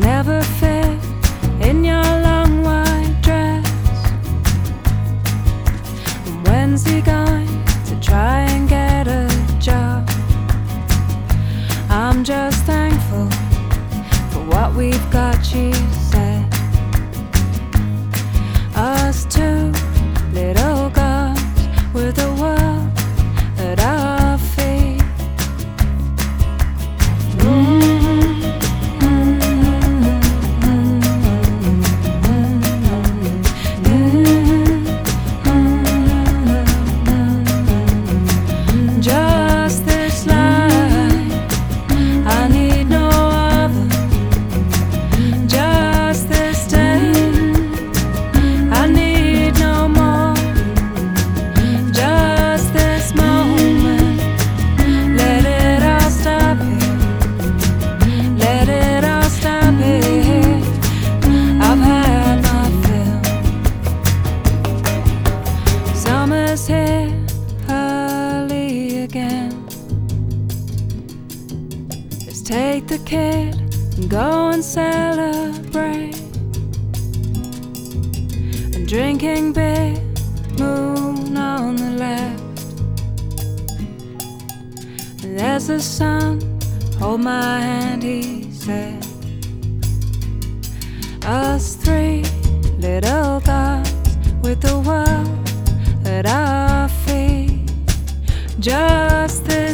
never fit in your long white dress. And when's he going to try and get a job? I'm just thankful for what we've got, she said. Us two little girls with the world at our feet. Just this life, I need no other. Just this day, I need no more. Just this moment, let it all stop here. Let it all stop here. I've had my fill. Summer's here early again. Let's take the kid and go and celebrate. And drinking beer, moon on the left. And there's the sun, hold my hand, he said. Us three little girls with the world at our feet. Just this